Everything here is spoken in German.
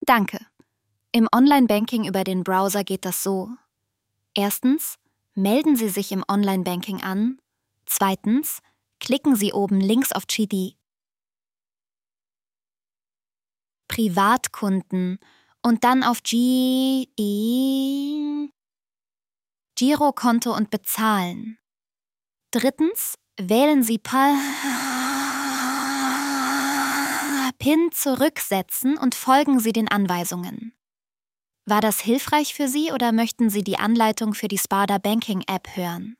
Danke. Im Online-Banking über den Browser geht das so. Erstens, melden Sie sich im Online-Banking an. Zweitens, klicken Sie oben links auf die Privatkunden und dann auf Girokonto und Bezahlen. Drittens, wählen Sie PIN zurücksetzen und folgen Sie den Anweisungen. War das hilfreich für Sie oder möchten Sie die Anleitung für die Sparda Banking App hören?